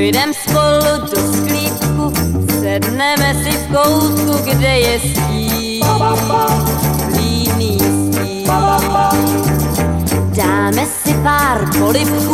Půjdem spolu do sklípku, sedneme si v koutku, kde je stín, líný stín. Dáme si pár polibků